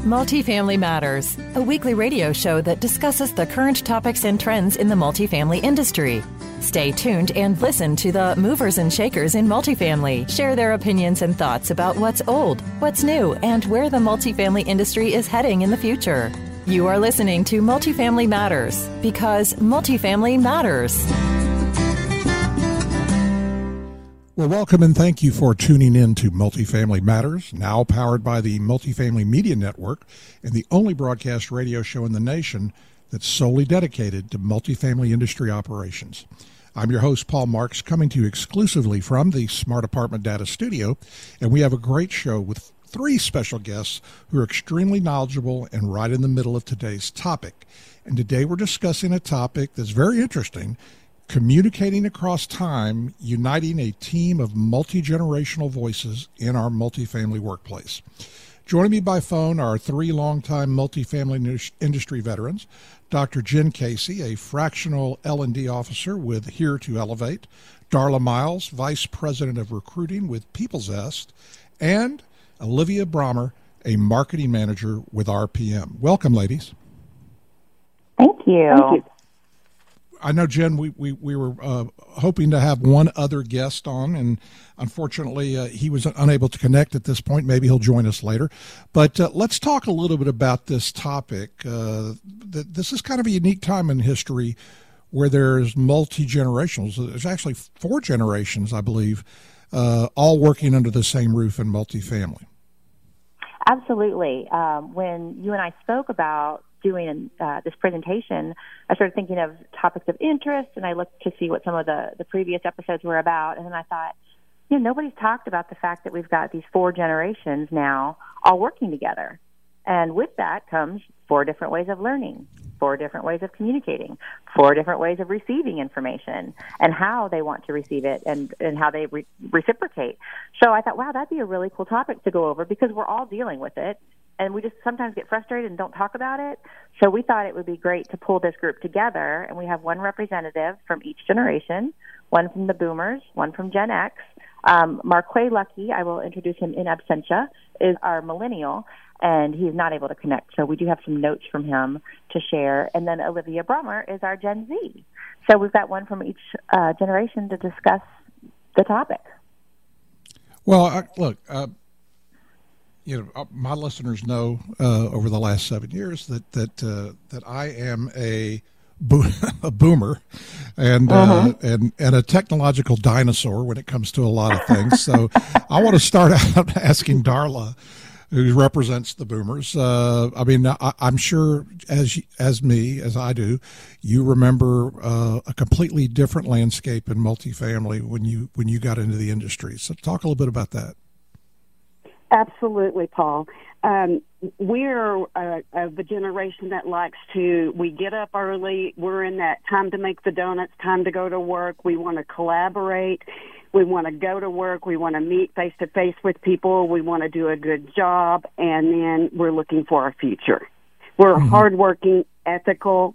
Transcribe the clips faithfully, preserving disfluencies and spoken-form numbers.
Multifamily Matters, a weekly radio show that discusses the current topics and trends in the multifamily industry. Stay tuned and listen to the movers and shakers in multifamily share their opinions and thoughts about what's old, what's new, and where the multifamily industry is heading in the future. You are listening to Multifamily Matters because multifamily matters. Well, welcome and thank you for tuning in to Multifamily Matters, now powered by the Multifamily Media Network and the only broadcast radio show in the nation that's solely dedicated to multifamily industry operations. I'm your host, Paul Marks, coming to you exclusively from the Smart Apartment Data Studio, and we have a great show with three special guests who are extremely knowledgeable and right in the middle of today's topic. And today we're discussing a topic that's very interesting: communicating across time, uniting a team of multi-generational voices in our multifamily workplace. Joining me by phone are three longtime multifamily industry veterans: Doctor Jen Casey, a fractional L and D officer with Here to Elevate; Darla Miles, Vice President of Recruiting with PeoplesZest; and Olivia Brommer, a Marketing Manager with R P M. Welcome, ladies. Thank you. Thank you. I know, Jen, we, we, we were uh, hoping to have one other guest on, and unfortunately uh, he was unable to connect at this point. Maybe he'll join us later. But uh, let's talk a little bit about this topic. Uh, th- this is kind of a unique time in history where there's multi-generationals. There's actually four generations, I believe, uh, all working under the same roof in multifamily. Absolutely. Um, when you and I spoke about doing uh, this presentation, I started thinking of topics of interest, and I looked to see what some of the, the previous episodes were about, and then I thought, you know, nobody's talked about the fact that we've got these four generations now all working together. And with that comes four different ways of learning, four different ways of communicating, four different ways of receiving information, and how they want to receive it and, and how they re- reciprocate. So I thought, wow, that'd be a really cool topic to go over because we're all dealing with it. And we just sometimes get frustrated and don't talk about it. So we thought it would be great to pull this group together. And we have one representative from each generation, one from the boomers, one from Gen X. Um, Marquay Lucky, I will introduce him in absentia, is our millennial, and he's not able to connect. So we do have some notes from him to share. And then Olivia Brommer is our Gen Z. So we've got one from each uh, generation to discuss the topic. Well, uh, look, uh, you know, my listeners know uh, over the last seven years that that uh, that I am a, bo- a boomer and uh-huh. uh, and and a technological dinosaur when it comes to a lot of things. So I want to start out asking Darla, who represents the boomers. Uh, I mean, I, I'm sure as as me as I do, you remember uh, a completely different landscape in multifamily when you when you got into the industry. So talk a little bit about that. Absolutely, Paul. Um, we're uh, of the generation that likes to, we get up early, we're in that time to make the donuts, time to go to work, we want to collaborate, we want to go to work, we want to meet face-to-face with people, we want to do a good job, and then we're looking for our future. We're mm-hmm. a hardworking, ethical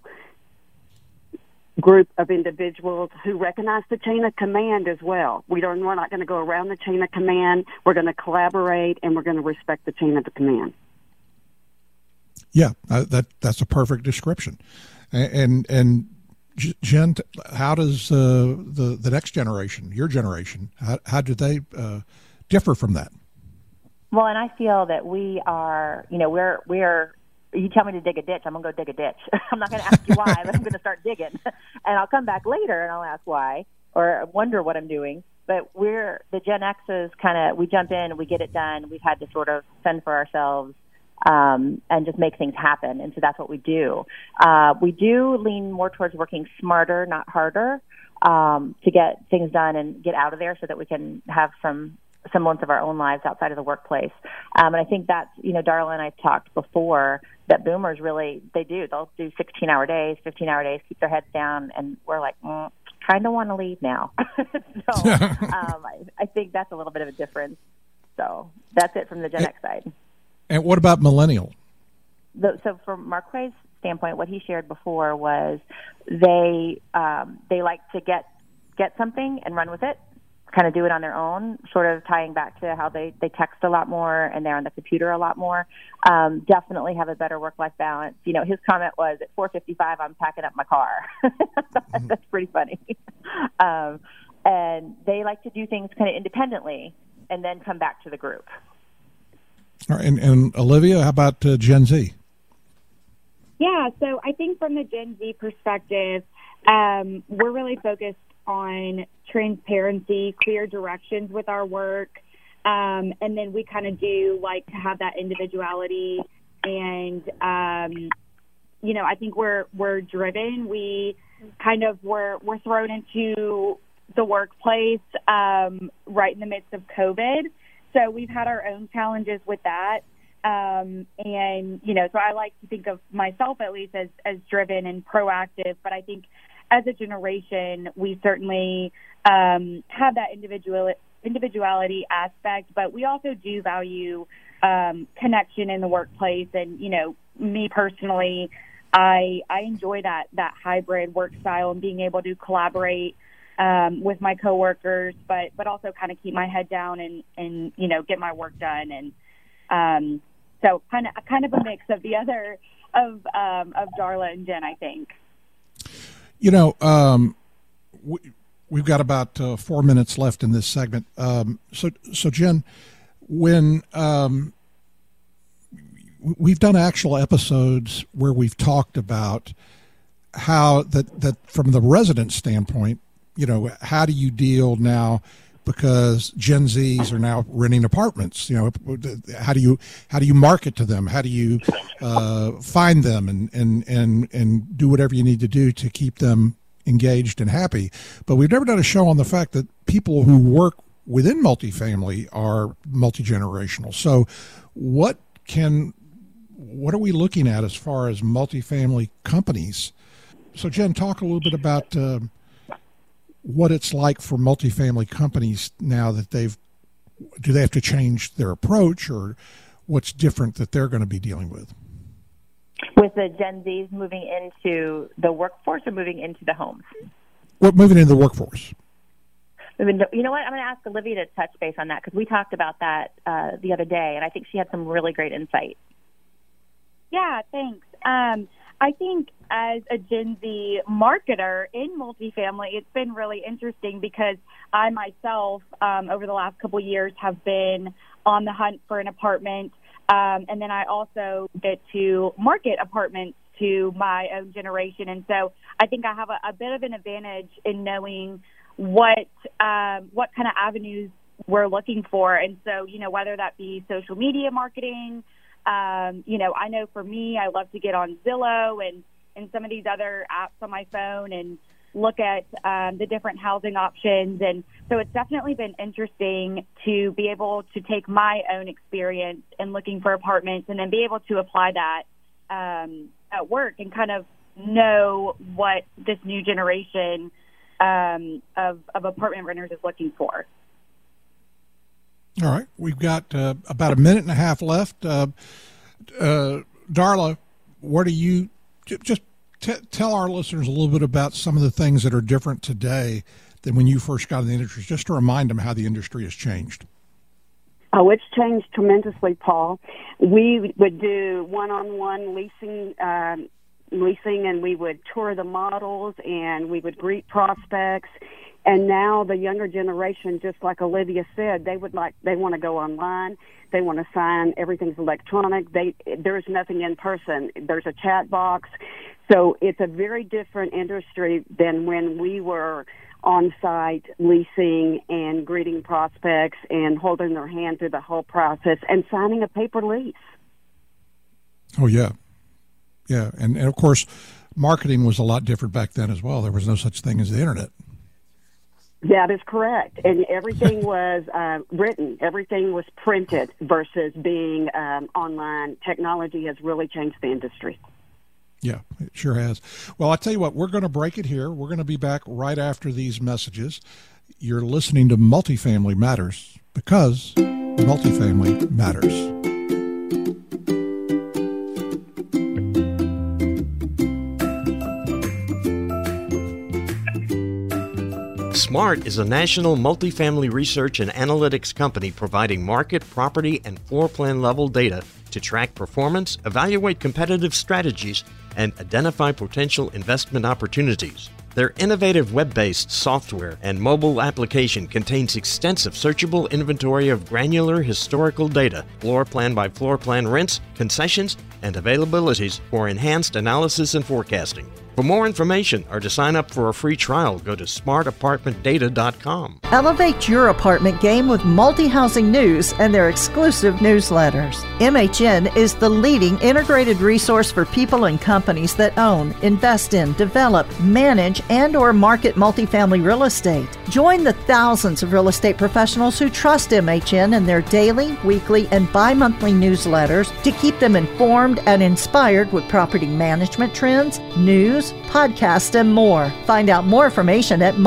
group of individuals who recognize the chain of command as well. We don't, we're not going to go around the chain of command. We're going to collaborate, and we're going to respect the chain of the command. Yeah, uh, that that's a perfect description. And and, and Jen, how does uh, the the next generation, your generation, how, how do they uh, differ from that? Well, and I feel that we are, you know, we're we're. You tell me to dig a ditch, I'm going to go dig a ditch. I'm not going to ask you why, but I'm going to start digging. And I'll come back later and I'll ask why or wonder what I'm doing. But we're, the Gen X's kind of, we jump in and we get it done. We've had to sort of fend for ourselves um, and just make things happen. And so that's what we do. Uh, we do lean more towards working smarter, not harder, um, to get things done and get out of there so that we can have some semblance of our own lives outside of the workplace. Um, and I think that's, you know, Darla and I talked before that boomers really, they do. They'll do sixteen-hour days, fifteen-hour days, keep their heads down, and we're like, mm, kind of want to leave now. so um, I, I think that's a little bit of a difference. So that's it from the Gen X side. And what about millennial? The, so from Marquay's standpoint, what he shared before was they um, they like to get get something and run with it. kind of do it on their own, sort of tying back to how they, they text a lot more and they're on the computer a lot more, um, definitely have a better work-life balance. You know, his comment was, at four fifty-five, I'm packing up my car. That's pretty funny. Um, and they like to do things kind of independently and then come back to the group. All right, and, and Olivia, how about uh, Gen Z? Yeah, so I think from the Gen Z perspective, um, we're really focused on transparency, clear directions with our work, um, and then we kind of do like to have that individuality. And um, you know, I think we're we're driven. We kind of were we're thrown into the workplace um, right in the midst of COVID, so we've had our own challenges with that. Um, and you know, so I like to think of myself at least as as driven and proactive. But I think as a generation, we certainly um, have that individual individuality aspect, but we also do value um, connection in the workplace. And, you know, me personally, I I enjoy that that hybrid work style and being able to collaborate um, with my coworkers, but but also kind of keep my head down and, and you know, get my work done. And um, so kind of kind of a mix of the other of um, of Darla and Jen, I think. You know, um, we, we've got about uh, four minutes left in this segment. Um, so, so Jen, when um, we've done actual episodes where we've talked about how that, that from the resident standpoint, you know, how do you deal now because Gen Zs are now renting apartments? You know, how do you how do you market to them? How do you uh, find them and, and and and do whatever you need to do to keep them engaged and happy? But we've never done a show on the fact that people who work within multifamily are multi-generational. So, what can what are we looking at as far as multifamily companies? So, Jen, talk a little bit about Uh, what it's like for multifamily companies now that they've, do they have to change their approach, or what's different that they're going to be dealing with? With the Gen Zs moving into the workforce or moving into the homes? Well, moving into the workforce. You know what? I'm going to ask Olivia to touch base on that because we talked about that uh, the other day, and I think she had some really great insight. Yeah, thanks. Um, I think as a Gen Z marketer in multifamily, it's been really interesting because I myself, um, over the last couple of years, have been on the hunt for an apartment. Um, and then I also get to market apartments to my own generation. And so I think I have a, a bit of an advantage in knowing what um, what kind of avenues we're looking for. And so, you know, whether that be social media marketing, Um, you know, I know for me, I love to get on Zillow and, and some of these other apps on my phone and look at um, the different housing options. And so it's definitely been interesting to be able to take my own experience in looking for apartments and then be able to apply that um, at work and kind of know what this new generation um, of, of apartment renters is looking for. All right, we've got uh, about a minute and a half left. Uh, uh, Darla, what do you just t- tell our listeners a little bit about some of the things that are different today than when you first got in the industry, just to remind them how the industry has changed? Oh, it's changed tremendously, Paul. We would do one-on-one leasing, um, leasing, and we would tour the models, and we would greet prospects. And now the younger generation, just like Olivia said, they would like they want to go online. They want to sign. Everything's electronic. They there's nothing in person. There's a chat box. So it's a very different industry than when we were on site leasing and greeting prospects and holding their hand through the whole process and signing a paper lease. Oh yeah, yeah, and, and of course, marketing was a lot different back then as well. There was no such thing as the internet. That is correct. And everything was uh, written. Everything was printed versus being um, online. Technology has really changed the industry. Yeah, it sure has. Well, I'll tell you what, we're going to break it here. We're going to be back right after these messages. You're listening to Multifamily Matters because multifamily matters. SMART is a national multifamily research and analytics company providing market, property, and floor plan level data to track performance, evaluate competitive strategies, and identify potential investment opportunities. Their innovative web-based software and mobile application contains extensive searchable inventory of granular historical data, floor plan by floor plan rents, concessions, and availabilities for enhanced analysis and forecasting. For more information or to sign up for a free trial, go to smart apartment data dot com. Elevate your apartment game with Multi-Housing News and their exclusive newsletters. M H N is the leading integrated resource for people and companies that own, invest in, develop, manage, and or market multifamily real estate. Join the thousands of real estate professionals who trust M H N in their daily, weekly, and bi-monthly newsletters to keep them informed and inspired with property management trends, news, podcasts, and more. Find out more information at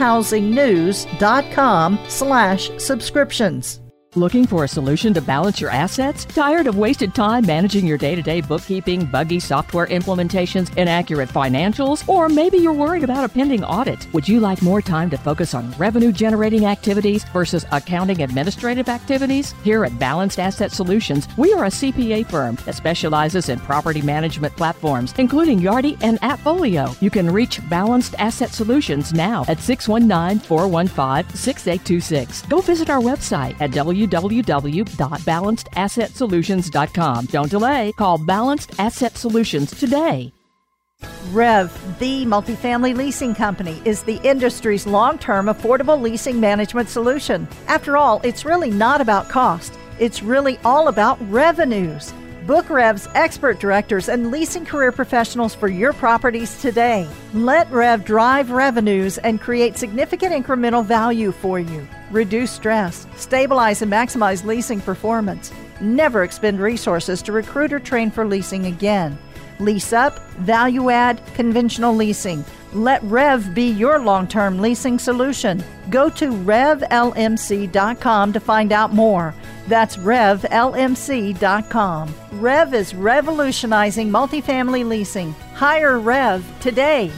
multihousingnews.com slash subscriptions. Looking for a solution to balance your assets? Tired of wasted time managing your day-to-day bookkeeping, buggy software implementations, inaccurate financials? Or maybe you're worried about a pending audit. Would you like more time to focus on revenue-generating activities versus accounting administrative activities? Here at Balanced Asset Solutions, we are a C P A firm that specializes in property management platforms, including Yardi and Appfolio. You can reach Balanced Asset Solutions now at six one nine, four one five, six eight two six. Go visit our website at w w w dot balanced asset solutions dot com. Don't delay. Call Balanced Asset Solutions today. Rev, the multifamily leasing company, is the industry's long-term affordable leasing management solution. After all, it's really not about cost. It's really all about revenues. Book Rev's expert directors and leasing career professionals for your properties today. Let Rev drive revenues and create significant incremental value for you. Reduce stress, stabilize and maximize leasing performance. Never expend resources to recruit or train for leasing again. Lease up, value add, conventional leasing. Let Rev be your long-term leasing solution. Go to rev l m c dot com to find out more. That's rev l m c dot com. Rev is revolutionizing multifamily leasing. Hire Rev today.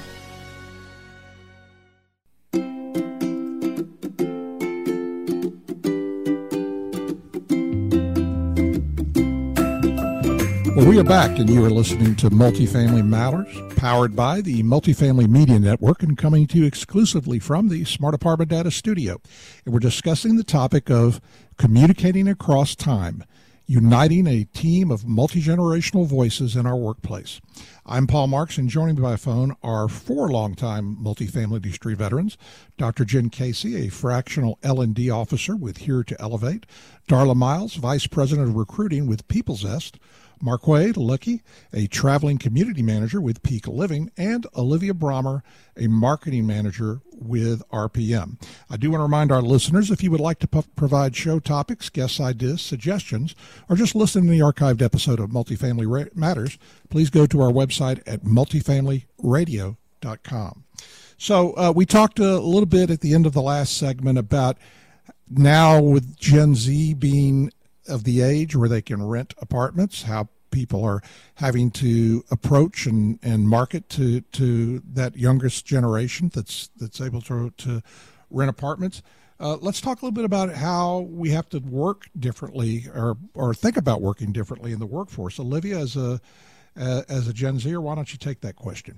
Well, we are back, and you are listening to Multifamily Matters, powered by the Multifamily Media Network and coming to you exclusively from the Smart Apartment Data Studio. And we're discussing the topic of communicating across time, uniting a team of multi-generational voices in our workplace. I'm Paul Marks, and joining me by phone are four longtime multifamily industry veterans: Doctor Jen Casey, a fractional L and D officer with Here to Elevate; Darla Miles, Vice President of Recruiting with PeoplesZest; Marquay Lucky, a traveling community manager with Peak Living; and Olivia Brommer, a marketing manager with R P M. I do want to remind our listeners, if you would like to p- provide show topics, guest ideas, suggestions, or just listen to the archived episode of Multifamily Ra- Matters, please go to our website at multifamily radio dot com. So uh, we talked a little bit at the end of the last segment about now with Gen Z being of the age where they can rent apartments, how people are having to approach and, and market to, to that youngest generation that's that's able to to rent apartments. Uh, let's talk a little bit about how we have to work differently, or or think about working differently in the workforce. Olivia, as a uh, as a Gen Zer, why don't you take that question?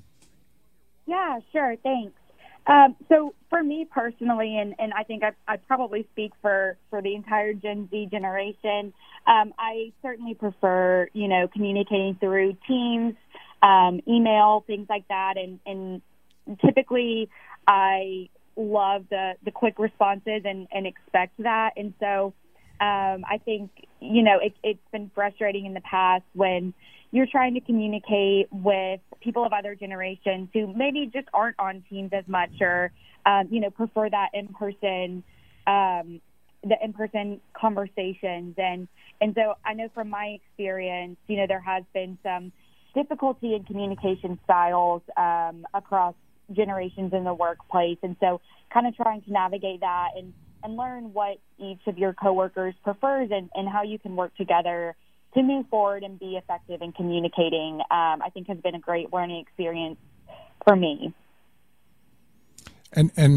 Yeah, sure. Thanks. Um, so for me personally, and, and I think I, I probably speak for, for the entire Gen Z generation, um, I certainly prefer, you know, communicating through Teams, um, email, things like that. And, and typically I love the, the quick responses and, and expect that. And so um, I think, you know, it, it's been frustrating in the past when you're trying to communicate with people of other generations who maybe just aren't on Teams as much, or, um, you know, prefer that in-person, um, the in-person conversations. And, and so I know from my experience, you know, there has been some difficulty in communication styles um, across generations in the workplace. And so kind of trying to navigate that and, and learn what each of your coworkers prefers and, and how you can work together to move forward and be effective in communicating, um, I think has been a great learning experience for me. And and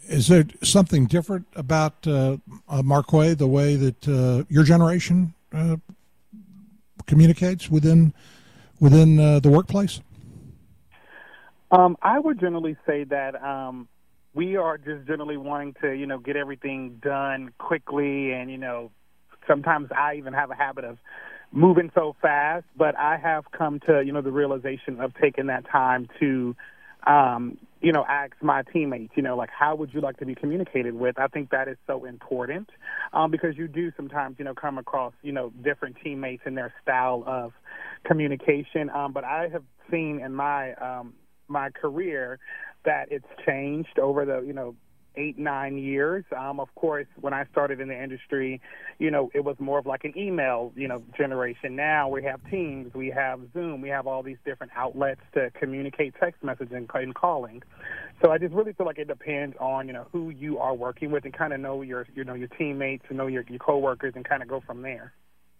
Is there something different about uh, uh, Marquay, the way that uh, your generation uh, communicates within within uh, the workplace? Um, I would generally say that um, we are just generally wanting to, you know, get everything done quickly, and you know, sometimes I even have a habit of moving so fast. But I have come to, you know, the realization of taking that time to. Um, you know, ask my teammates, you know, like, how would you like to be communicated with? I think that is so important um, because you do sometimes, you know, come across, you know, different teammates and their style of communication. Um, but I have seen in my um, my career that it's changed over the, you know, eight, nine years. Um, of course, when I started in the industry, you know, it was more of like an email, you know, generation. Now we have Teams, we have Zoom, we have all these different outlets to communicate text messaging and calling. So I just really feel like it depends on, you know, who you are working with and kind of know your, you know, your teammates and know your, your coworkers and kind of go from there.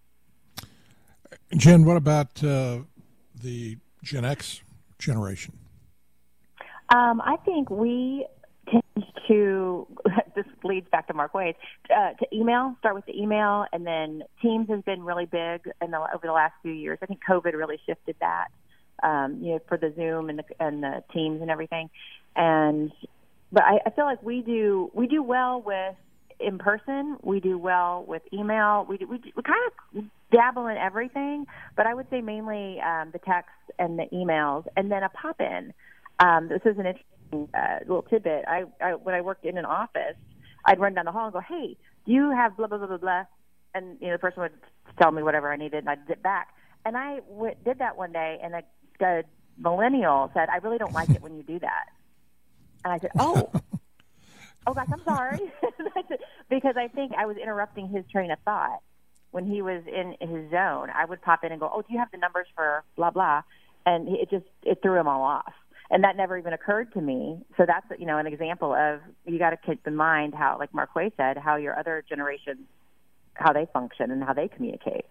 Jen, what about uh, the Gen X generation? Um, I think we tend to, this leads back to Mark Waid, uh, to email, start with the email, and then Teams has been really big in the, over the last few years. I think COVID really shifted that, um, you know, for the Zoom and the, and the Teams and everything. And, but I, I feel like we do, we do well with in person, we do well with email, we do, we, do, we kind of dabble in everything, but I would say mainly um, the text and the emails, and then a pop-in. Um, this is an interesting uh, little tidbit. I, I when I worked in an office, I'd run down the hall and go, "Hey, do you have blah blah blah blah blah?" And you know, the person would tell me whatever I needed, and I'd zip back. And I w- did that one day, and a, the millennial said, "I really don't like it when you do that." And I said, "Oh, oh gosh, I'm sorry," because I think I was interrupting his train of thought when he was in his zone. I would pop in and go, "Oh, do you have the numbers for blah blah?" And it just it threw him all off. And that never even occurred to me. So that's, you know, an example of you got to keep in mind how, like Mark Way said, how your other generations, how they function and how they communicate.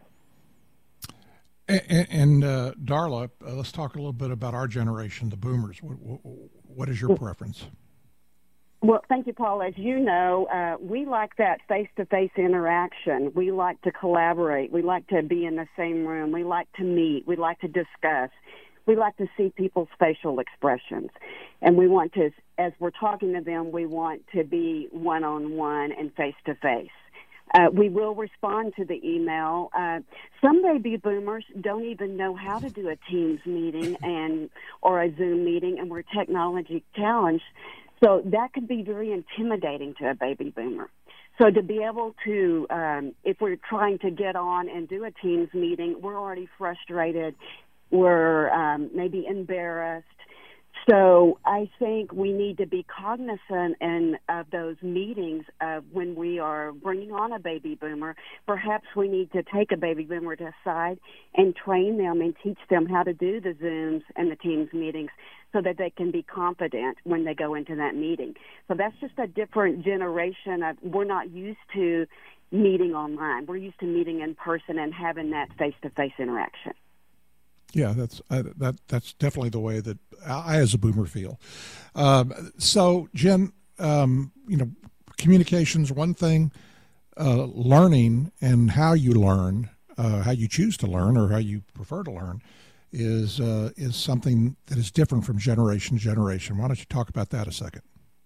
And, and uh, Darla, uh, let's talk a little bit about our generation, the boomers. What, what, what is your preference? Well, thank you, Paul. As you know, uh, we like that face-to-face interaction. We like to collaborate. We like to be in the same room. We like to meet. We like to discuss. We like to see people's facial expressions, and we want to, as we're talking to them, we want to be one-on-one and face-to-face. Uh, we will respond to the email. Uh, some baby boomers don't even know how to do a Teams meeting and or a Zoom meeting, and we're technology challenged, so that could be very intimidating to a baby boomer. So to be able to, um, if we're trying to get on and do a Teams meeting, we're already frustrated. We're um, maybe embarrassed. So I think we need to be cognizant in, of those meetings of when we are bringing on a baby boomer. Perhaps we need to take a baby boomer to the side and train them and teach them how to do the Zooms and the Teams meetings so that they can be confident when they go into that meeting. So that's just a different generation. Of, we're not used to meeting online. We're used to meeting in person and having that face-to-face interaction. Yeah, that's uh, that. That's definitely the way that I, as a boomer, feel. Um, so, Jen, um, you know, communication's one thing. Uh, learning and how you learn, uh, how you choose to learn, or how you prefer to learn, is uh, is something that is different from generation to generation. Why don't you talk about that a second?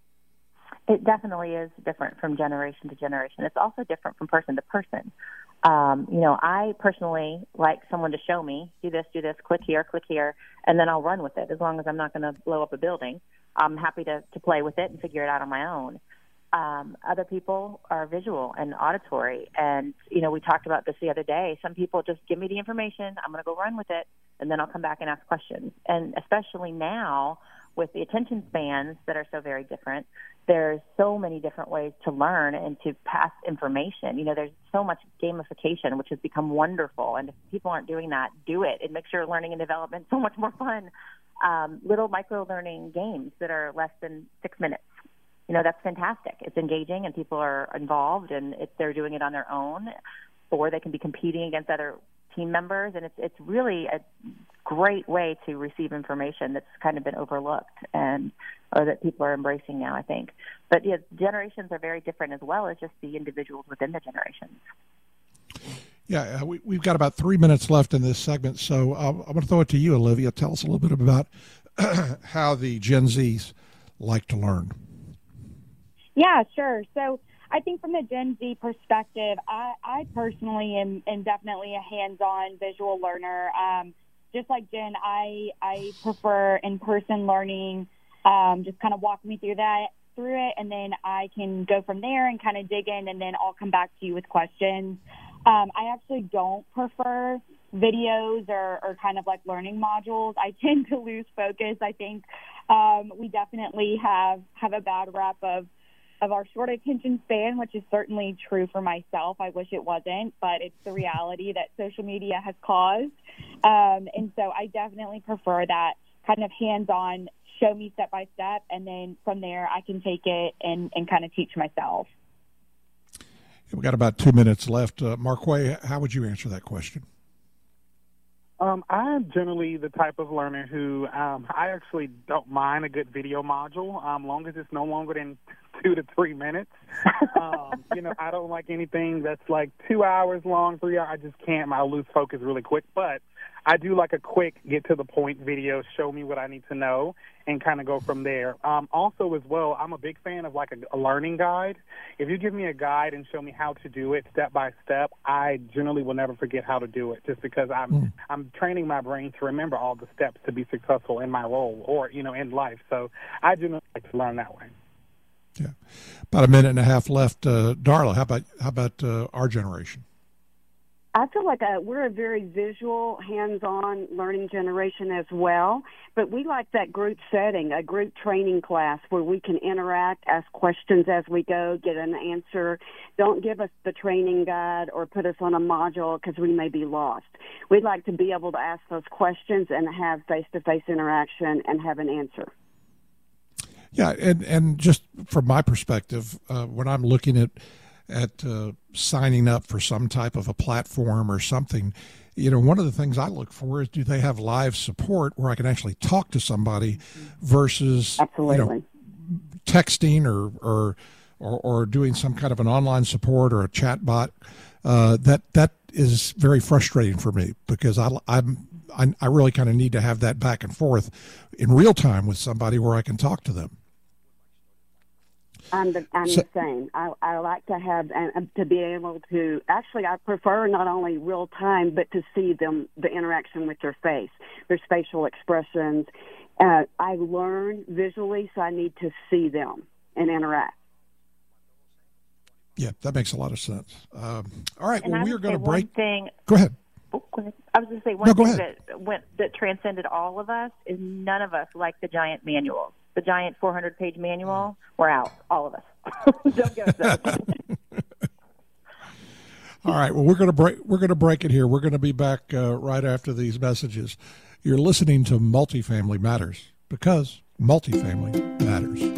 It definitely is different from generation to generation. It's also different from person to person. Um, you know, I personally like someone to show me, do this, do this, click here, click here, and then I'll run with it. As long as I'm not going to blow up a building, I'm happy to, to play with it and figure it out on my own. Um, other people are visual and auditory. And, you know, we talked about this the other day. Some people just give me the information, I'm going to go run with it, and then I'll come back and ask questions. And especially now with the attention spans that are so very different, there's so many different ways to learn and to pass information. You know, there's so much gamification, which has become wonderful. And if people aren't doing that, do it. It makes your learning and development so much more fun. Um, little micro-learning games that are less than six minutes. You know, that's fantastic. It's engaging and people are involved, and if they're doing it on their own, or they can be competing against other team members. And it's, it's really a great way to receive information that's kind of been overlooked and or that people are embracing now, I think. But yeah, generations are very different as well as just the individuals within the generations. Yeah, uh, we, we've got about three minutes left in this segment, so uh, I'm going to throw it to you, Olivia. Tell us a little bit about how the Gen Zs like to learn. Yeah, sure. So I think from the Gen Z perspective, I, I personally am, am definitely a hands-on visual learner. Um, just like Jen, I, I prefer in-person learning, um, just kind of walk me through that, through it, and then I can go from there and kind of dig in, and then I'll come back to you with questions. Um, I actually don't prefer videos or, or kind of like learning modules. I tend to lose focus. I think um, we definitely have, have a bad rep of, of our short attention span, which is certainly true for myself. I wish it wasn't, but it's the reality that social media has caused. Um, and so I definitely prefer that kind of hands-on, show me step by step, and then from there I can take it and, and kind of teach myself. We've got about two minutes left. Uh, Marquay, how would you answer that question? Um, I'm generally the type of learner who um, I actually don't mind a good video module, um, long as it's no longer than two to three minutes. um, you know, I don't like anything that's like two hours long, three hours. I just can't. I'll lose focus really quick. But I do like a quick, get-to-the-point video, show me what I need to know, and kind of go from there. Um, also, as well, I'm a big fan of like a, a learning guide. If you give me a guide and show me how to do it step by step, I generally will never forget how to do it, just because I'm mm. I'm training my brain to remember all the steps to be successful in my role or, you know, in life. So I generally like to learn that way. Yeah, about a minute and a half left. Uh, Darla, how about how about uh, our generation? I feel like a, we're a very visual, hands-on learning generation as well, but we like that group setting, a group training class where we can interact, ask questions as we go, get an answer. Don't give us the training guide or put us on a module because we may be lost. We'd like to be able to ask those questions and have face-to-face interaction and have an answer. Yeah, and, and just from my perspective, uh, when I'm looking at at uh, signing up for some type of a platform or something, you know, one of the things I look for is, do they have live support where I can actually talk to somebody versus Absolutely. you know, texting or, or or or doing some kind of an online support or a chat bot. Uh, that that is very frustrating for me because I I'm I, I really kind of need to have that back and forth in real time with somebody where I can talk to them. I'm the, I'm so, the same. I, I like to have and to be able to. Actually, I prefer not only real time, but to see them, the interaction with their face, their facial expressions. Uh, I learn visually, so I need to see them and interact. Yeah, that makes a lot of sense. Um, all right, and well, I we are going to break. Thing, go ahead. Oh, go ahead. I was going to say one no, thing that went that transcended all of us is none of us like the giant manuals. The giant four hundred page manual, we're out, all of us. Don't give us that. All right, well, we're going to break. We're going to break it here. We're going to be back uh, right after these messages. You're listening to Multifamily Matters because multifamily matters.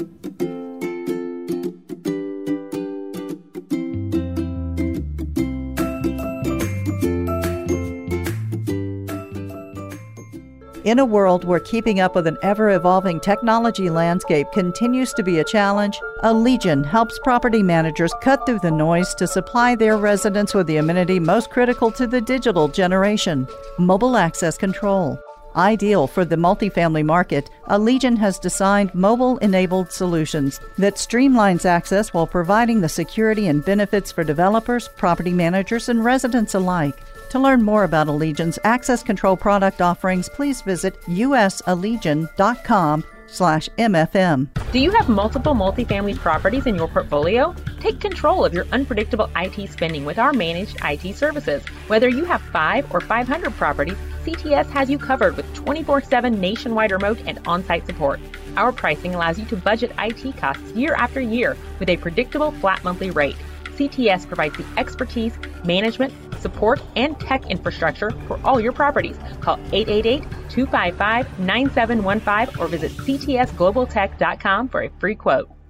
In a world where keeping up with an ever-evolving technology landscape continues to be a challenge, Allegion helps property managers cut through the noise to supply their residents with the amenity most critical to the digital generation, mobile access control. Ideal for the multifamily market, Allegion has designed mobile-enabled solutions that streamlines access while providing the security and benefits for developers, property managers, and residents alike. To learn more about Allegion's access control product offerings, please visit usallegion.com slash MFM. Do you have multiple multifamily properties in your portfolio? Take control of your unpredictable I T spending with our managed I T services. Whether you have five or five hundred properties, C T S has you covered with twenty-four seven nationwide remote and on-site support. Our pricing allows you to budget I T costs year after year with a predictable flat monthly rate. C T S provides the expertise, management, support, and tech infrastructure for all your properties. Call eight eight eight, two five five, nine seven one five or visit c t s global tech dot com for a free quote.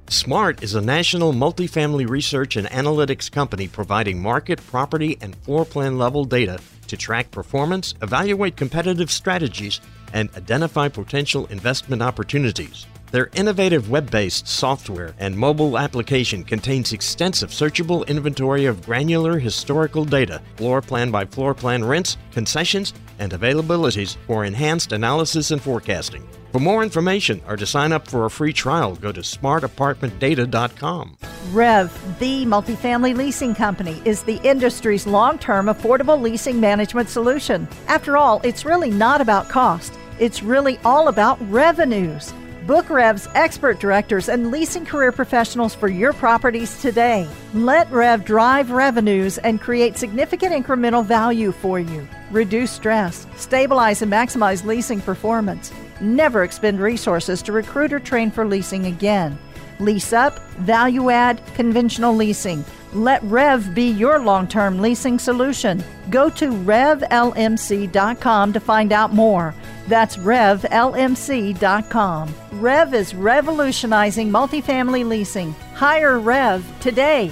SMART is a national multifamily research and analytics company providing market, property, and floor plan level data to track performance, evaluate competitive strategies, and identify potential investment opportunities. Their innovative web-based software and mobile application contains extensive searchable inventory of granular historical data, floor plan by floor plan rents, concessions, and availabilities for enhanced analysis and forecasting. For more information or to sign up for a free trial, go to smart apartment data dot com. Rev, the multifamily leasing company, is the industry's long-term affordable leasing management solution. After all, it's really not about cost. It's really all about revenues. Book Rev's expert directors and leasing career professionals for your properties today. Let Rev drive revenues and create significant incremental value for you. Reduce stress, stabilize and maximize leasing performance. Never expend resources to recruit or train for leasing again. Lease up, value add, conventional leasing. Let Rev be your long-term leasing solution. Go to rev l m c dot com to find out more. That's rev l m c dot com. Rev is revolutionizing multifamily leasing. Hire Rev today.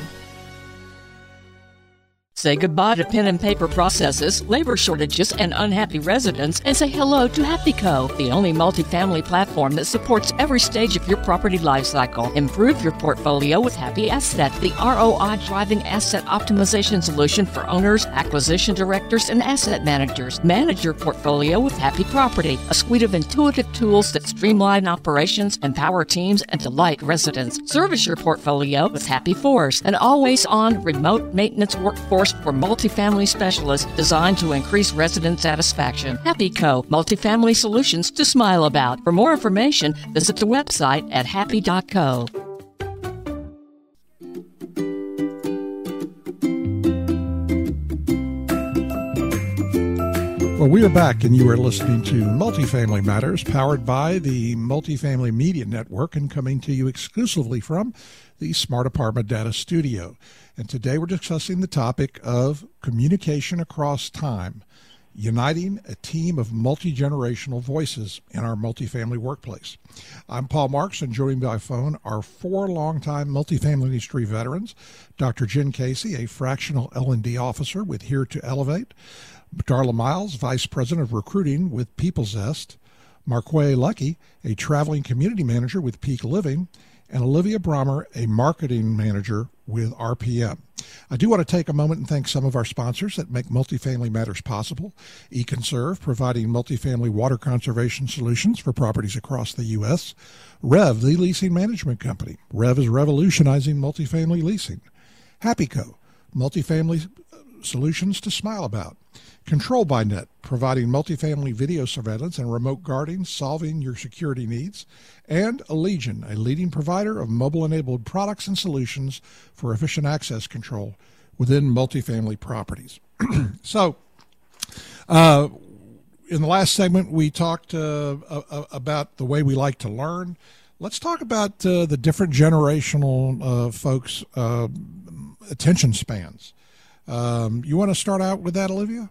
Say goodbye to pen and paper processes, labor shortages, and unhappy residents, and say hello to HappyCo, the only multifamily platform that supports every stage of your property lifecycle. Improve your portfolio with Happy Asset, the R O I-driving asset optimization solution for owners, acquisition directors, and asset managers. Manage your portfolio with Happy Property, a suite of intuitive tools that streamline operations, empower teams, and delight residents. Service your portfolio with Happy Force, an always-on remote maintenance workforce for multifamily specialists designed to increase resident satisfaction. HappyCo, multifamily solutions to smile about. For more information, visit the website at happy dot co. Well, we are back, and you are listening to Multifamily Matters, powered by the Multifamily Media Network and coming to you exclusively from the Smart Apartment Data Studio. And today we're discussing the topic of communication across time, uniting a team of multi-generational voices in our multifamily workplace. I'm Paul Marks, and joining by phone are four longtime multifamily industry veterans, Doctor Jen Casey, a fractional L and D officer with Here to Elevate, Darla Miles, Vice President of Recruiting with PeopleZest, Marquay Lucky, a traveling community manager with Peak Living, and Olivia Brommer, a marketing manager with R P M. I do want to take a moment and thank some of our sponsors that make Multifamily Matters possible. eConserve, providing multifamily water conservation solutions for properties across the U S Rev, the leasing management company. Rev is revolutionizing multifamily leasing. HappyCo, multifamily solutions to smile about. Control by Net, providing multifamily video surveillance and remote guarding, solving your security needs. And Allegion, a leading provider of mobile-enabled products and solutions for efficient access control within multifamily properties. So, uh, in the last segment, we talked uh, uh, about the way we like to learn. Let's talk about uh, the different generational uh, folks' uh, attention spans. Um, you want to start out with that, Olivia?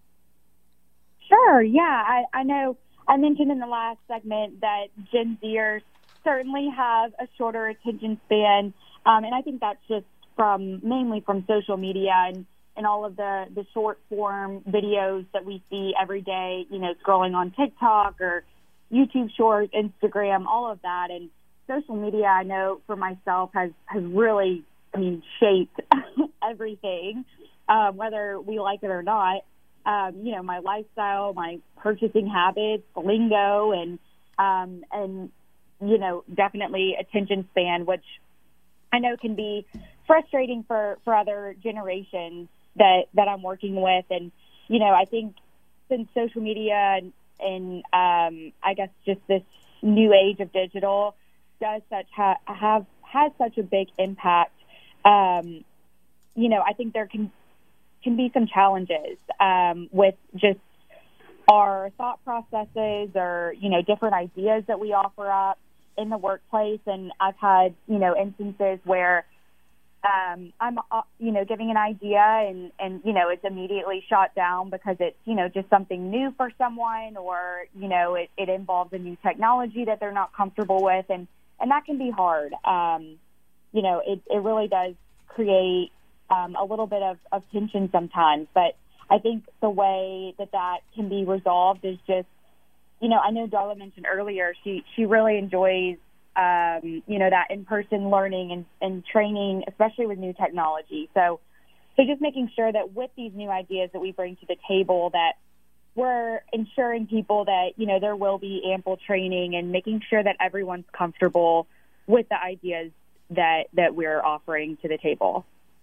Sure, yeah. I, I know I mentioned in the last segment that Gen Zers certainly have a shorter attention span, um, and I think that's just from mainly from social media and, and all of the, the short-form videos that we see every day, you know, scrolling on TikTok or YouTube Shorts, Instagram, all of that. And social media, I know for myself, has, has really, I mean, shaped everything, uh, whether we like it or not. Um, you know, my lifestyle, my purchasing habits, lingo, and, um, and, you know, definitely attention span, which I know can be frustrating for, for other generations that, that I'm working with. And, you know, I think since social media and, and um, I guess just this new age of digital does such ha- have, has such a big impact, um, you know, I think there can, can be some challenges um, with just our thought processes or, you know, different ideas that we offer up in the workplace. And I've had, you know, instances where um, I'm, uh, you know, giving an idea and, and, you know, it's immediately shot down because it's, you know, just something new for someone or, you know, it, it involves a new technology that they're not comfortable with. And and that can be hard. Um, you know, it, it really does create um, a little bit of, of tension sometimes. But I think the way that that can be resolved is just, you know, I know Darla mentioned earlier, she, she really enjoys, um, you know, that in-person learning and, and training, especially with new technology. So, so just making sure that with these new ideas that we bring to the table, that we're ensuring people that, you know, there will be ample training and making sure that everyone's comfortable with the ideas that, that we're offering to the table.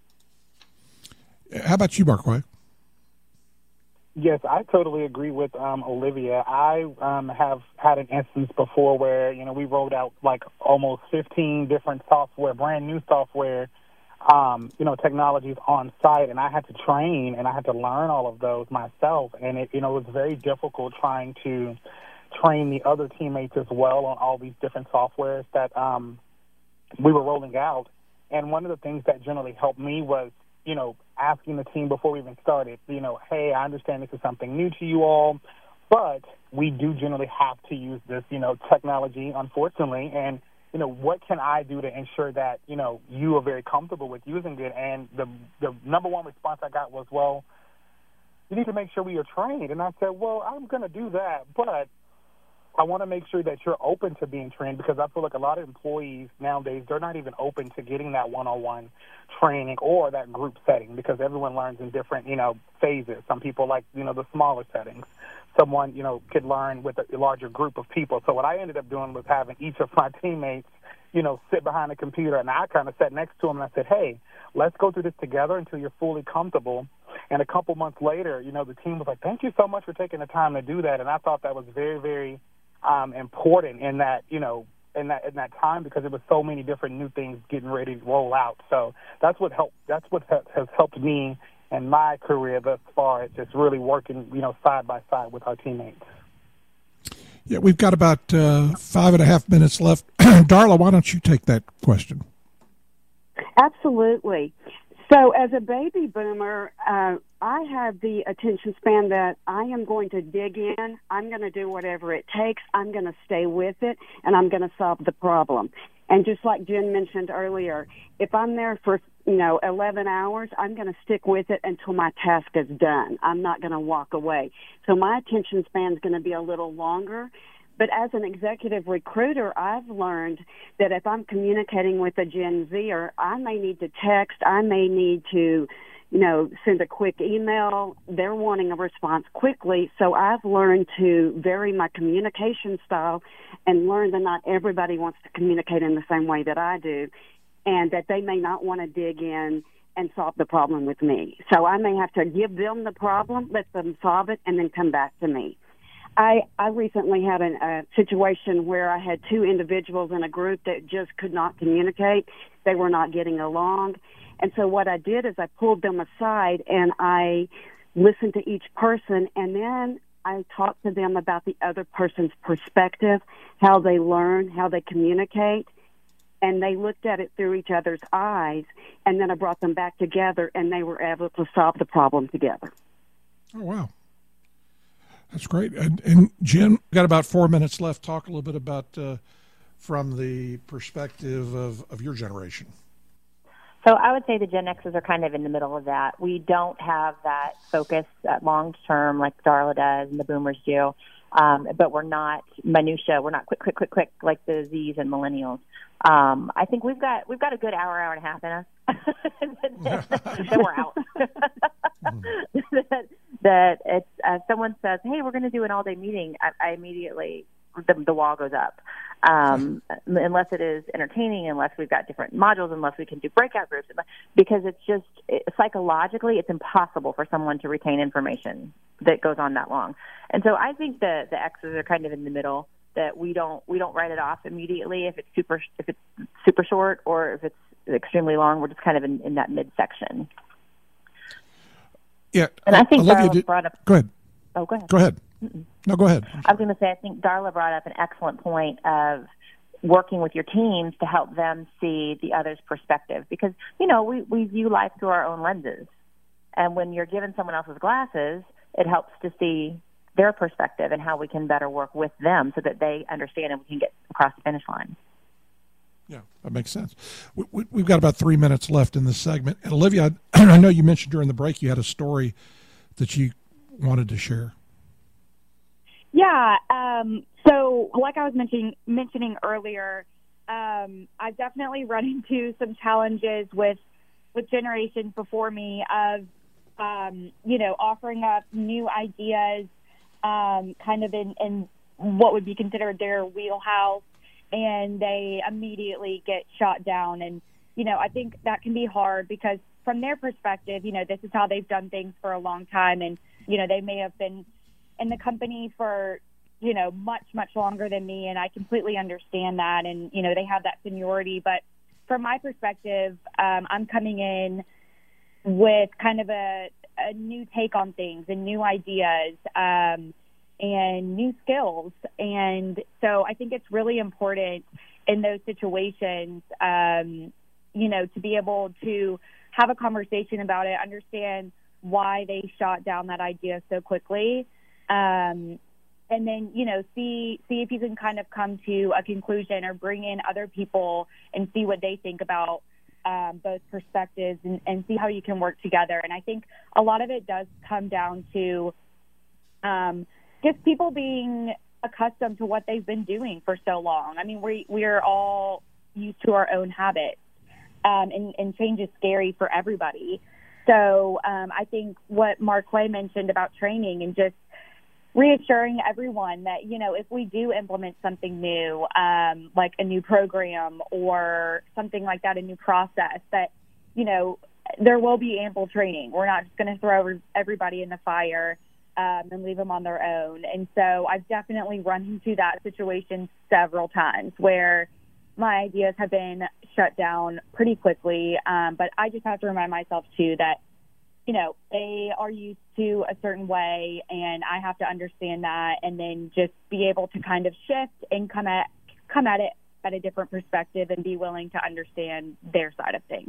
How about you, Markway? Yes, I totally agree with um, Olivia. I um, have had an instance before where, you know, we rolled out like almost fifteen different software, brand new software, um, you know, technologies on site, and I had to train and I had to learn all of those myself. And it, you know, it was very difficult trying to train the other teammates as well on all these different softwares that um, we were rolling out. And one of the things that generally helped me was, you know, asking the team before we even started, you know, hey, I understand this is something new to you all, but we do generally have to use this, you know, technology, unfortunately, and, you know, what can I do to ensure that, you know, you are very comfortable with using it? And the the number one response I got was, well, you need to make sure we are trained. And I said, well, I'm going to do that, but I want to make sure that you're open to being trained, because I feel like a lot of employees nowadays, they're not even open to getting that one-on-one training or that group setting, because everyone learns in different, you know, phases. Some people like, you know, the smaller settings. Someone, you know, could learn with a larger group of people. So what I ended up doing was having each of my teammates, you know, sit behind a computer, and I kind of sat next to them and I said, hey, let's go through this together until you're fully comfortable. And a couple months later, you know, the team was like, thank you so much for taking the time to do that. And I thought that was very, very Um, important in that, you know, in that in that time, because it was so many different new things getting ready to roll out. So that's what helped. That's what ha- has helped me in my career thus far. It's just really working, you know, side by side with our teammates. Yeah, we've got about uh, five and a half minutes left. Darla, why don't you take that question? Absolutely. So as a baby boomer, uh, I have the attention span that I am going to dig in. I'm going to do whatever it takes. I'm going to stay with it, and I'm going to solve the problem. And just like Jen mentioned earlier, if I'm there for, you know, eleven hours, I'm going to stick with it until my task is done. I'm not going to walk away. So my attention span is going to be a little longer. But as an executive recruiter, I've learned that if I'm communicating with a Gen Zer, I may need to text, I may need to, you know, send a quick email. They're wanting a response quickly. So I've learned to vary my communication style and learn that not everybody wants to communicate in the same way that I do, and that they may not want to dig in and solve the problem with me. So I may have to give them the problem, let them solve it, and then come back to me. I, I recently had an, a situation where I had two individuals in a group that just could not communicate. They were not getting along. And so what I did is I pulled them aside and I listened to each person, and then I talked to them about the other person's perspective, how they learn, how they communicate. And they looked at it through each other's eyes, and then I brought them back together, and they were able to solve the problem together. Oh, wow. That's great. And, and Jen, got about four minutes left. Talk a little bit about uh, from the perspective of, of your generation. So I would say the Gen Xers are kind of in the middle of that. We don't have that focus at long term like Darla does and the Boomers do, um, but we're not minutia. We're not quick, quick, quick, quick like the Zs and Millennials. Um, I think we've got we've got a good hour, hour and a half in us. Then we're out. that that it's, uh, someone says, "Hey, we're going to do an all-day meeting," I, I immediately the, the wall goes up. Um, unless it is entertaining, unless we've got different modules, unless we can do breakout groups, because it's just it, psychologically it's impossible for someone to retain information that goes on that long. And so I think the the X's are kind of in the middle. That we don't we don't write it off immediately if it's super if it's super short, or if it's extremely long. We're just kind of in, in that midsection. Yeah, and I think Olivia Darla did, brought up. Go ahead. Oh, go ahead. Go ahead. Mm-mm. No, go ahead. I was going to say I think Darla brought up an excellent point of working with your teams to help them see the other's perspective, because you know we we view life through our own lenses, and when you're given someone else's glasses, it helps to see their perspective and how we can better work with them so that they understand and we can get across the finish line. Yeah, that makes sense. We, we, we've got about three minutes left in this segment. And Olivia, I, I know you mentioned during the break you had a story that you wanted to share. Yeah. Um, so, like I was mentioning mentioning earlier, um, I've definitely run into some challenges with with generations before me of, um, you know, offering up new ideas, um, kind of in, in what would be considered their wheelhouse, and they immediately get shot down. And, you know, I think that can be hard because from their perspective, you know, this is how they've done things for a long time. And, you know, they may have been in the company for, you know, much, much longer than me. And I completely understand that. And, you know, they have that seniority. But from my perspective, um, I'm coming in with kind of a, a new take on things and new ideas, um, and new skills. And so I think it's really important in those situations, um, you know, to be able to have a conversation about it, understand why they shot down that idea so quickly, um, and then, you know, see see if you can kind of come to a conclusion or bring in other people and see what they think about um, both perspectives and, and see how you can work together. And I think a lot of it does come down to um, just people being accustomed to what they've been doing for so long. I mean, we we're all used to our own habits, um, and, and change is scary for everybody. So um, I think what Mark Way mentioned about training and just reassuring everyone that, you know, if we do implement something new, um, like a new program or something like that, a new process, that, you know, there will be ample training. We're not just going to throw everybody in the fire um, and leave them on their own. And so I've definitely run into that situation several times where my ideas have been shut down pretty quickly. Um, but I just have to remind myself, too, that, you know, they are used to a certain way, and I have to understand that, and then just be able to kind of shift and come at come at it at a different perspective and be willing to understand their side of things.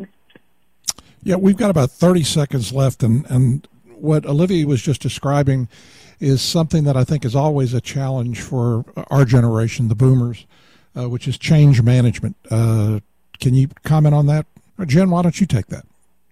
Yeah, we've got about thirty seconds left, and, and what Olivia was just describing is something that I think is always a challenge for our generation, the boomers, uh, which is change management. Uh, can you comment on that? Jen, why don't you take that?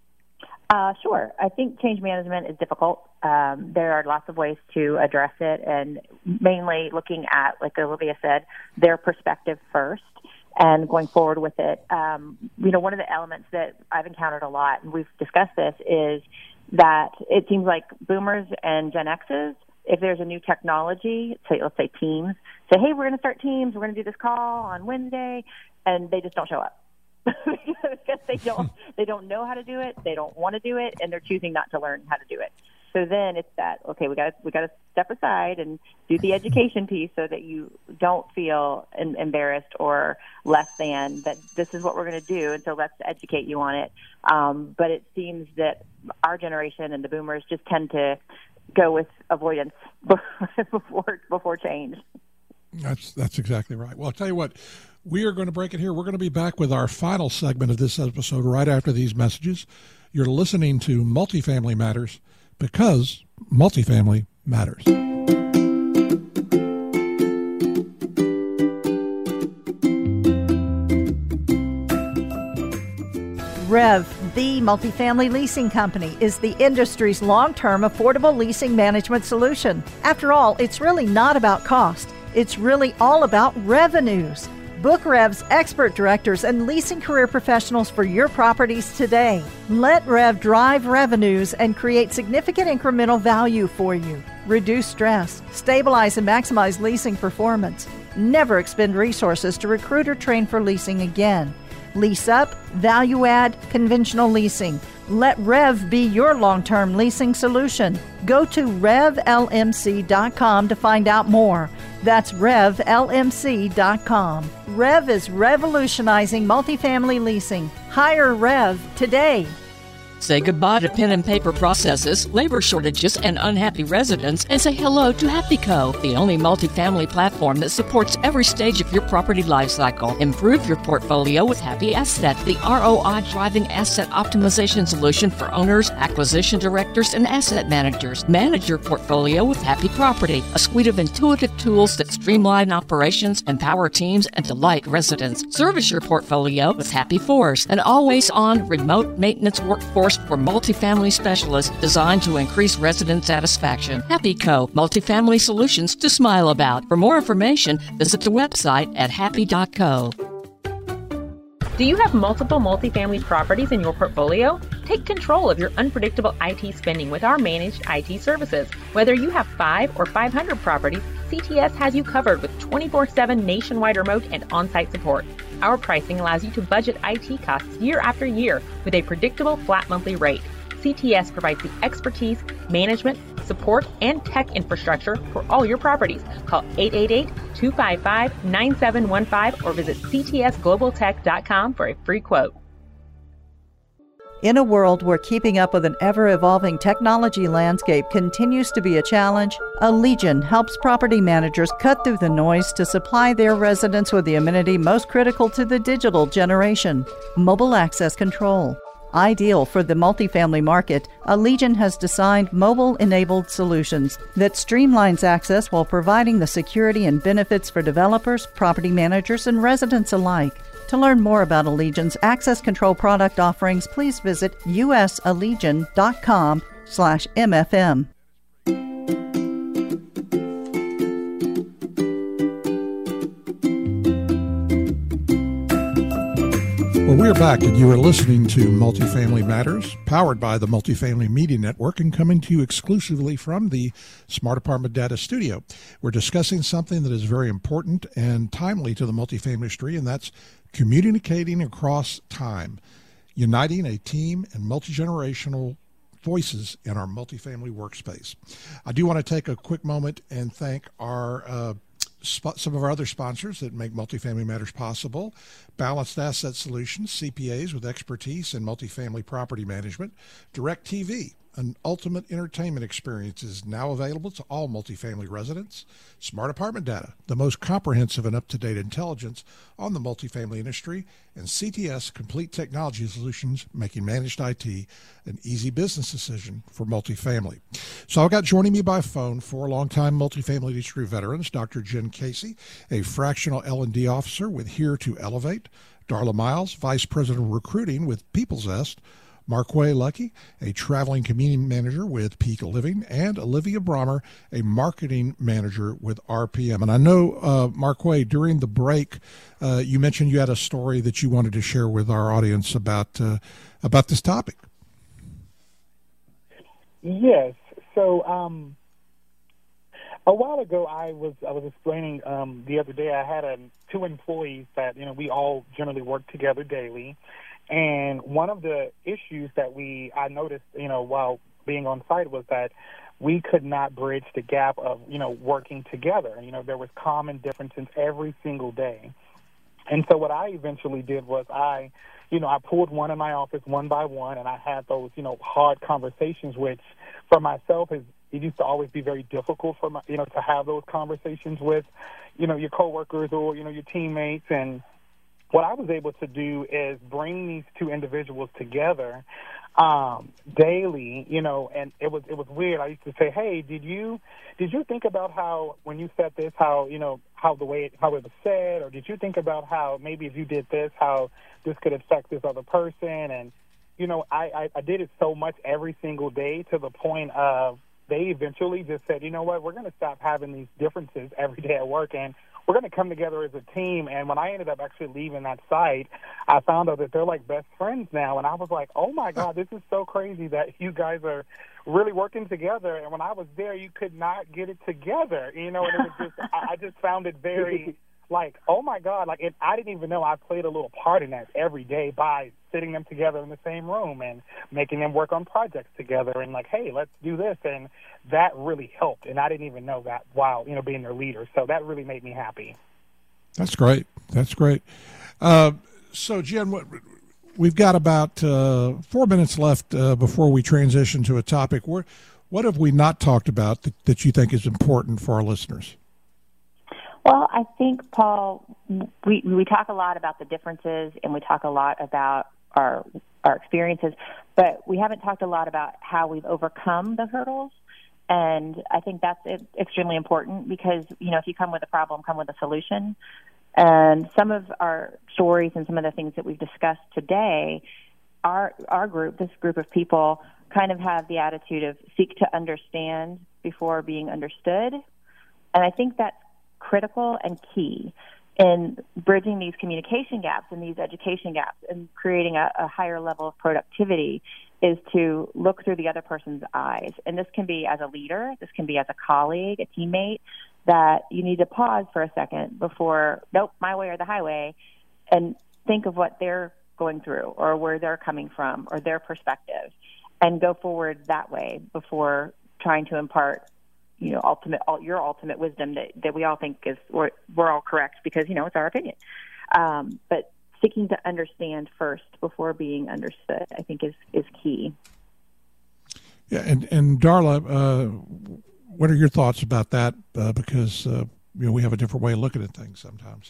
Uh, sure. I think change management is difficult. Um, there are lots of ways to address it, and mainly looking at, like Olivia said, their perspective first and going forward with it. Um, you know, one of the elements that I've encountered a lot, and we've discussed this, is that it seems like boomers and Gen X's, if there's a new technology, say, let's say Teams, say, hey, we're going to start Teams, we're going to do this call on Wednesday, and they just don't show up. Because they don't they don't know how to do it, they don't want to do it, and they're choosing not to learn how to do it. So then it's that, okay, we got we got to step aside and do the education piece so that you don't feel in, embarrassed or less than, that this is what we're going to do, and so let's educate you on it. Um, but it seems that our generation and the boomers just tend to go with avoidance before before change. That's that's exactly right. Well, I'll tell you what, we are going to break it here. We're going to be back with our final segment of this episode right after these messages. You're listening to Multifamily Matters, because multifamily matters. Rev, the multifamily leasing company, is the industry's long-term affordable leasing management solution. After all, it's really not about cost. It's really all about revenues. Book Rev's expert directors and leasing career professionals for your properties today. Let Rev drive revenues and create significant incremental value for you. Reduce stress, stabilize and maximize leasing performance. Never expend resources to recruit or train for leasing again. Lease up, value add, conventional leasing. Let Rev be your long-term leasing solution. Go to rev l m c dot com to find out more. That's rev l m c dot com. Rev is revolutionizing multifamily leasing. Hire Rev today. Say goodbye to pen and paper processes, labor shortages, and unhappy residents, and say hello to HappyCo, the only multifamily platform that supports every stage of your property lifecycle. Improve your portfolio with Happy Asset, the R O I-driving asset optimization solution for owners, acquisition directors, and asset managers. Manage your portfolio with Happy Property, a suite of intuitive tools that streamline operations, empower teams, and delight residents. Service your portfolio with Happy Force, an always-on remote maintenance workforce for multifamily specialists designed to increase resident satisfaction. HappyCo, multifamily solutions to smile about. For more information, visit the website at happy dot co. Do you have multiple multifamily properties in your portfolio? Take control of your unpredictable I T spending with our managed I T services. Whether you have five or five hundred properties, C T S has you covered with twenty-four seven nationwide remote and on-site support. Our pricing allows you to budget I T costs year after year with a predictable flat monthly rate. C T S provides the expertise, management, support, and tech infrastructure for all your properties. Call eight eight eight, two five five, nine seven one five or visit c t s global tech dot com for a free quote. In a world where keeping up with an ever-evolving technology landscape continues to be a challenge, Allegion helps property managers cut through the noise to supply their residents with the amenity most critical to the digital generation: mobile access control. Ideal for the multifamily market, Allegion has designed mobile-enabled solutions that streamlines access while providing the security and benefits for developers, property managers, and residents alike. To learn more about Allegion's access control product offerings, please visit u s allegion dot com slash M F M. Well, we're back, and you are listening to Multifamily Matters, powered by the Multifamily Media Network and coming to you exclusively from the Smart Apartment Data Studio. We're discussing something that is very important and timely to the multifamily industry, and that's communicating across time, uniting a team and multi-generational voices in our multifamily workspace. I do want to take a quick moment and thank our uh, some of our other sponsors that make Multifamily Matters possible: Balanced Asset Solutions, C P As with expertise in multifamily property management; DirecTV, an ultimate entertainment experience, is now available to all multifamily residents; Smart Apartment Data, the most comprehensive and up-to-date intelligence on the multifamily industry; and C T S, Complete Technology Solutions, making managed I T an easy business decision for multifamily. So I've got joining me by phone four longtime multifamily industry veterans: Doctor Jen Casey, a fractional L and D officer with Here to Elevate; Darla Miles, Vice President of Recruiting with People's Zest; Marquay Lucky, a traveling community manager with Peak Living; and Olivia Brommer, a marketing manager with R P M. And I know, uh, Marquay, during the break, uh, you mentioned you had a story that you wanted to share with our audience about uh, about this topic. Yes. So um, a while ago, I was I was explaining um, the other day. I had a, two employees that you know we all generally work together daily. And one of the issues that we I noticed, you know, while being on site was that we could not bridge the gap of, you know, working together. You know, there was common differences every single day. And so what I eventually did was I, you know, I pulled one in my office one by one, and I had those, you know, hard conversations, which for myself is it used to always be very difficult for my, you know, to have those conversations with, you know, your coworkers or, you know, your teammates. And what I was able to do is bring these two individuals together um, daily, you know, and it was it was weird. I used to say, "Hey, did you did you think about how when you said this, how you know how the way it, how it was said, or did you think about how maybe if you did this, how this could affect this other person?" And you know, I, I, I did it so much every single day to the point of they eventually just said, "You know what, we're going to stop having these differences every day at work, and we're going to come together as a team." And when I ended up actually leaving that site, I found out that they're like best friends now. And I was like, oh, my God, this is so crazy that you guys are really working together. And when I was there, you could not get it together, you know, and it was just, I, I just found it very like, oh, my God, like it, I didn't even know I played a little part in that every day by sitting them together in the same room and making them work on projects together and like, hey, let's do this. And that really helped. And I didn't even know that while, you know, being their leader. So that really made me happy. That's great. That's great. Uh, so, Jen, what we've got about uh, four minutes left uh, before we transition to a topic. Where, what have we not talked about that, that you think is important for our listeners? Well, I think, Paul, we we talk a lot about the differences, and we talk a lot about our our experiences, but we haven't talked a lot about how we've overcome the hurdles. And I think that's extremely important because, you know, if you come with a problem, come with a solution. And some of our stories and some of the things that we've discussed today, our our group, this group of people, kind of have the attitude of seek to understand before being understood. And I think that's critical and key in bridging these communication gaps and these education gaps and creating a, a higher level of productivity is to look through the other person's eyes. And this can be as a leader, this can be as a colleague, a teammate, that you need to pause for a second before, nope, my way or the highway, and think of what they're going through or where they're coming from or their perspective and go forward that way before trying to impart, you know, ultimate, all, your ultimate wisdom that, that we all think is, we're, we're all correct because, you know, it's our opinion. Um, but seeking to understand first before being understood, I think is, is key. Yeah. And, and Darla, uh, what are your thoughts about that? Uh, because, uh, you know, we have a different way of looking at things sometimes.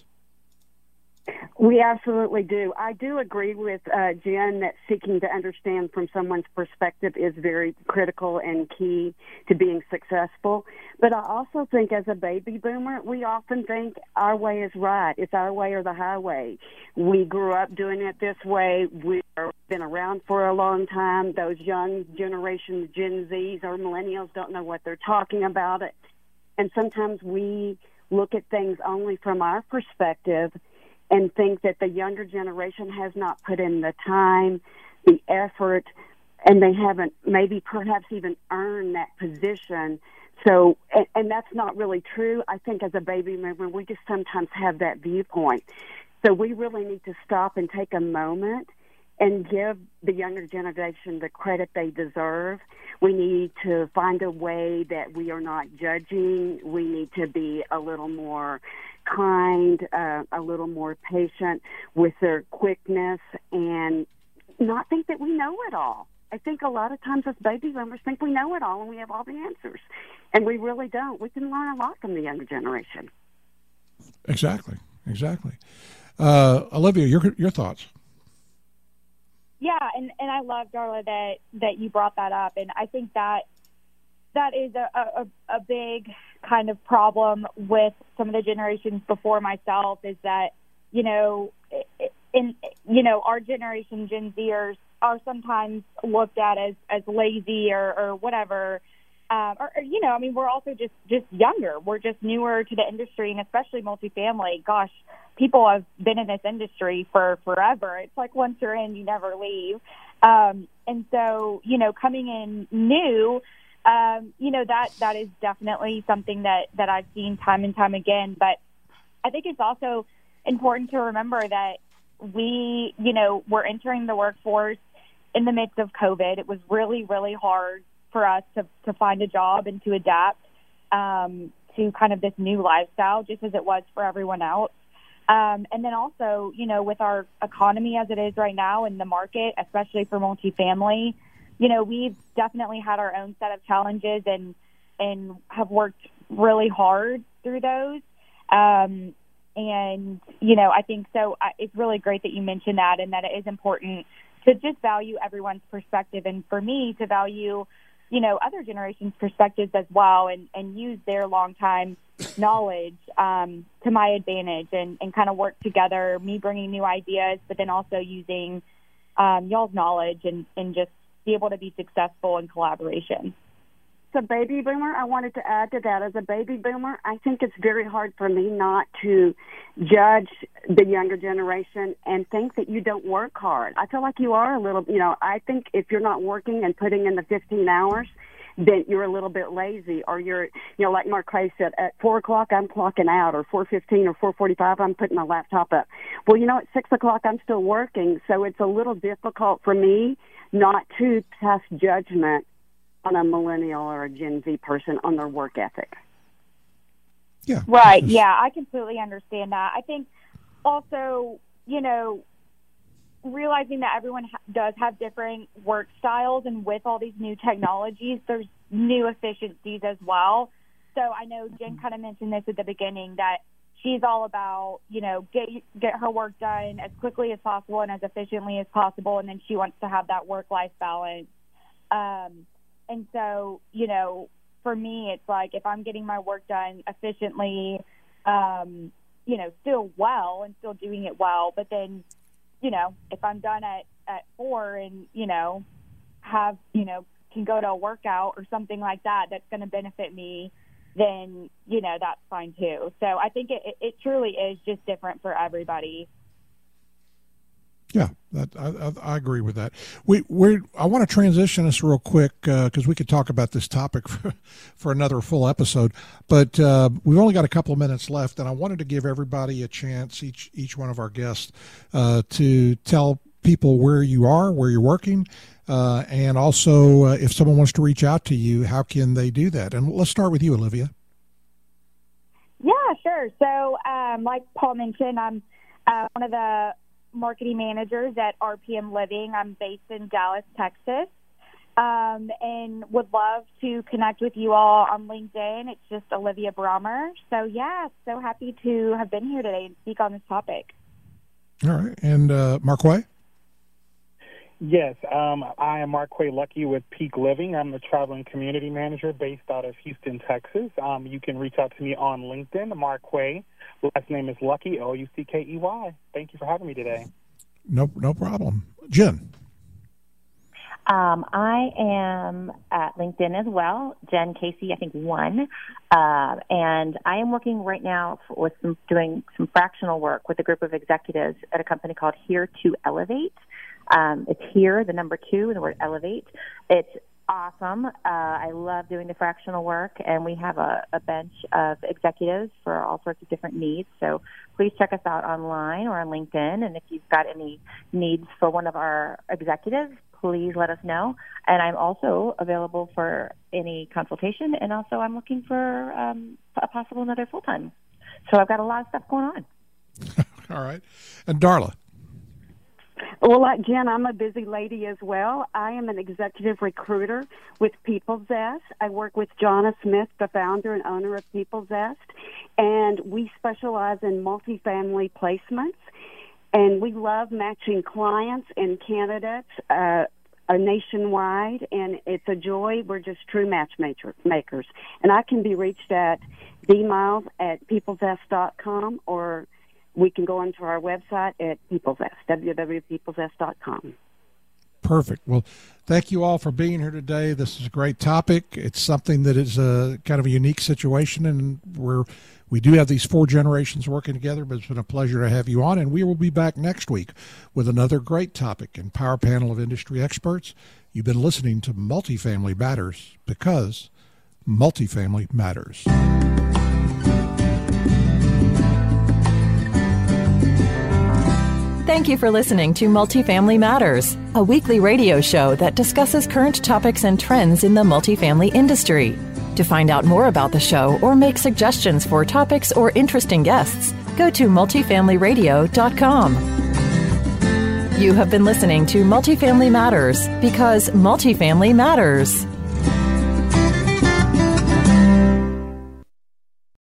We absolutely do. I do agree with uh, Jen that seeking to understand from someone's perspective is very critical and key to being successful. But I also think as a baby boomer, we often think our way is right. It's our way or the highway. We grew up doing it this way. We've been around for a long time. Those young generation, Gen Zs or millennials, don't know what they're talking about. It. And sometimes we look at things only from our perspective and think that the younger generation has not put in the time, the effort, and they haven't maybe perhaps even earned that position. So, and, and that's not really true. I think as a baby boomer, we just sometimes have that viewpoint. So we really need to stop and take a moment and give the younger generation the credit they deserve. We need to find a way that we are not judging. We need to be a little more kind, uh, a little more patient with their quickness, and not think that we know it all. I think a lot of times as baby boomers think we know it all and we have all the answers, and we really don't. We can learn a lot from the younger generation. Exactly, exactly. Uh, Olivia, your your thoughts? Yeah, and, and I love, Darla, that, that you brought that up, and I think that that is a, a, a big kind of problem with some of the generations before myself is that, you know, in, you know, our generation, Gen Zers, are sometimes looked at as, as lazy or, or whatever. Um, or, or, you know, I mean, we're also just, just younger. We're just newer to the industry, and especially multifamily. Gosh, people have been in this industry for forever. It's like once you're in, you never leave. Um, and so, you know, coming in new, Um, you know, that, that is definitely something that, that I've seen time and time again. But I think it's also important to remember that we, you know, we're entering the workforce in the midst of COVID. It was really, really hard for us to, to find a job and to adapt um, to kind of this new lifestyle, just as it was for everyone else. Um, and then also, you know, with our economy as it is right now in the market, especially for multifamily, you know, we've definitely had our own set of challenges and and have worked really hard through those. Um, and, you know, I think so I, it's really great that you mentioned that and that it is important to just value everyone's perspective. And for me, to value, you know, other generations' perspectives as well and, and use their long-time knowledge um, to my advantage and, and kind of work together, me bringing new ideas, but then also using um, y'all's knowledge and, and just be able to be successful in collaboration. As a baby boomer, I wanted to add to that. As a baby boomer, I think it's very hard for me not to judge the younger generation and think that you don't work hard. I feel like you are a little, you know, I think if you're not working and putting in the fifteen hours, then you're a little bit lazy, or you're, you know, like Mark Clay said, at four o'clock I'm clocking out, or four fifteen or four forty-five I'm putting my laptop up. Well, you know, at six o'clock I'm still working, so it's a little difficult for me not to pass judgment on a millennial or a Gen Z person on their work ethic. Yeah. Right. Yeah, I completely understand that. I think also, you know, realizing that everyone ha- does have different work styles, and with all these new technologies, there's new efficiencies as well. So I know Jen kind of mentioned this at the beginning, that she's all about, you know, get get her work done as quickly as possible and as efficiently as possible, and then she wants to have that work-life balance. Um, and so, you know, for me, it's like if I'm getting my work done efficiently, um, you know, still well and still doing it well, but then, you know, if I'm done at, at four and, you know, have, you know, can go to a workout or something like that that's going to benefit me, then, you know, that's fine too. So I think it, it, it truly is just different for everybody. Yeah, that, I, I agree with that. We we I want to transition us real quick because uh, we could talk about this topic for, for another full episode, but uh, we've only got a couple of minutes left, and I wanted to give everybody a chance, each each one of our guests, uh, to tell people where you are, where you're working, uh, and also uh, if someone wants to reach out to you, how can they do that? And let's start with you, Olivia. Yeah, sure. So um, like Paul mentioned, I'm uh, one of the marketing managers at R P M Living. I'm based in Dallas, Texas, um, and would love to connect with you all on LinkedIn. It's just Olivia Brommer. So, yeah, so happy to have been here today and speak on this topic. All right. And uh, Marquay? Yes, um, I am Marquay Lucky with Peak Living. I'm the traveling community manager based out of Houston, Texas. Um, you can reach out to me on LinkedIn, Marquay. Last name is Lucky, L U C K E Y. Thank you for having me today. No, no problem. Jen? Um, I am at LinkedIn as well, Jen Casey, I think one, uh, and I am working right now for, with some doing some fractional work with a group of executives at a company called Here to Elevate. Um, it's here, the number two, and the word elevate. It's awesome. Uh, I love doing the fractional work, and we have a, a bench of executives for all sorts of different needs. So please check us out online or on LinkedIn, and if you've got any needs for one of our executives, please let us know. And I'm also available for any consultation, and also I'm looking for um, a possible another full-time. So I've got a lot of stuff going on. All right. And Darla? Well, like Jen, I'm a busy lady as well. I am an executive recruiter with People Zest. I work with Jonna Smith, the founder and owner of People Zest, and we specialize in multifamily placements. And we love matching clients and candidates uh, uh, nationwide, and it's a joy. We're just true matchmakers. And I can be reached at dmiles at peoplezest dot com, or we can go onto our website at PeopleZest, w w w dot peoplezest dot com. Perfect. Well, thank you all for being here today. This is a great topic. It's something that is a kind of a unique situation, and we're we do have these four generations working together, but it's been a pleasure to have you on, and we will be back next week with another great topic and power panel of industry experts. You've been listening to Multifamily Matters, because multifamily matters. Thank you for listening to Multifamily Matters, a weekly radio show that discusses current topics and trends in the multifamily industry. To find out more about the show or make suggestions for topics or interesting guests, go to multifamily radio dot com. You have been listening to Multifamily Matters, because multifamily matters.